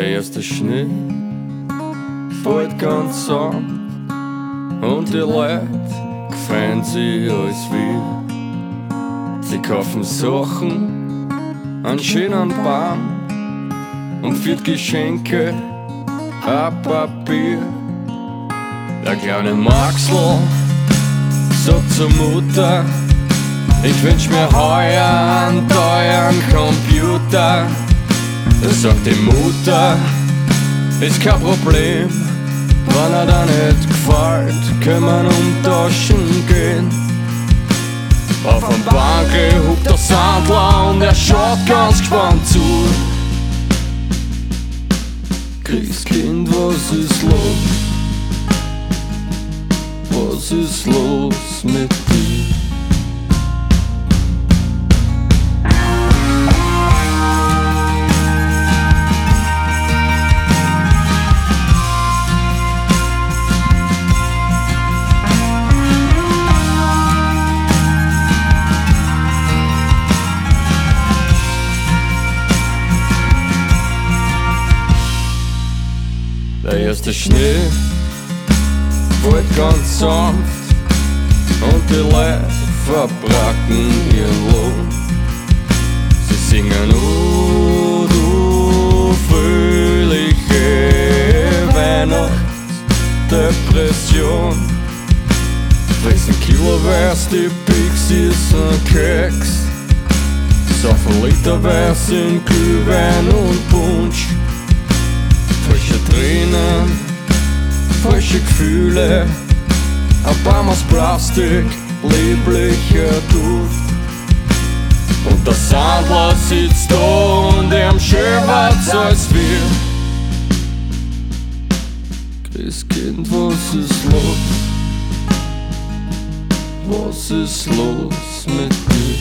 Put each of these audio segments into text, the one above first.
Der erste Schnee fällt ganz sanft und die Leute gefreuen sich als wir. Sie kaufen Sachen, einen schönen Baum und für die Geschenke ein Papier. Der kleine Maxl sagt zur Mutter: Ich wünsch mir heuer einen teuren Computer. Da sagt die Mutter: Ist kein Problem, wenn er da nicht gefällt, können wir umtauschen gehen. Auf dem Bankel huckt der Sandler und er schaut ganz gespannt zu. Christkind, was ist los? Was ist los mit dir? Der erste Schnee fällt ganz sanft und die Leute verbracken ihren Lohn. Sie singen: du fröhliche Weihnachtsdepression. Fressen kiloweise die Pixies und Keks, saufen literweise in Glühwein und Punsch. Frische Tränen, frische Gefühle, ein Baum aus Plastik, lieblicher Duft. Und der Sandler sitzt da und ihm schönert's als wir. Christkind, was ist los? Was ist los mit dir?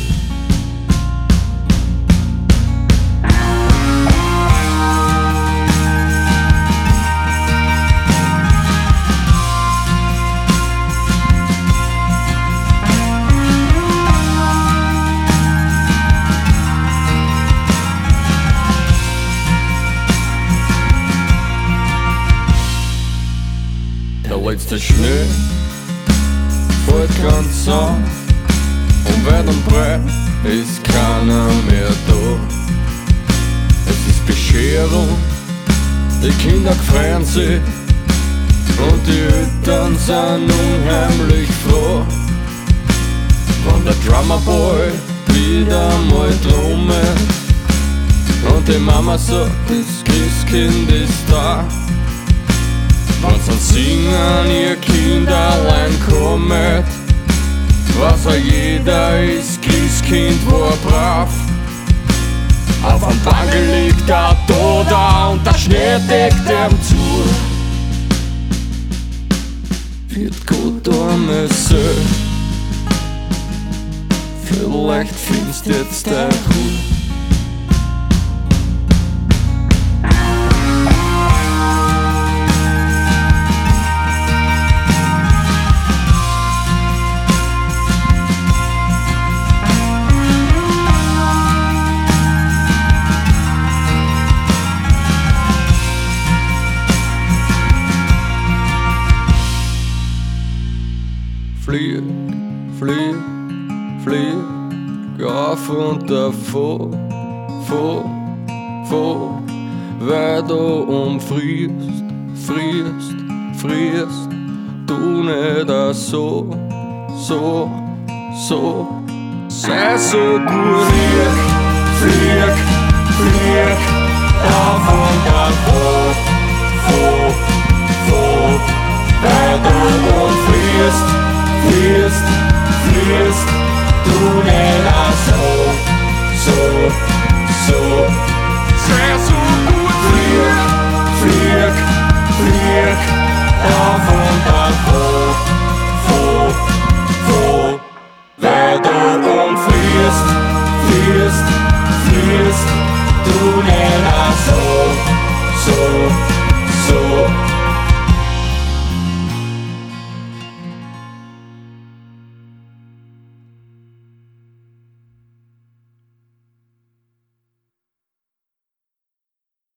Der letzte Schnee fällt ganz sanft und weit und breit ist keiner mehr da. Es ist Bescherung, die Kinder freuen sich und die Eltern sind unheimlich froh. Wenn der Drummerboy wieder mal trommet und die Mama sagt, das Christkind ist da. Wenn sie singen, ihr Kinderlein kommet, weiß jeder, ist Christkind war brav. Auf dem Bankel liegt er da und der Schnee deckt ihm zu. Wird gut arme Söh, vielleicht findest jetzt der Ruhe. Flieg, flieg, flieg, auf und davor, weil du umfrierst, frierst, du nicht so, sei so gut. Flieg, auf und davor, weil du umfrierst, du nicht so.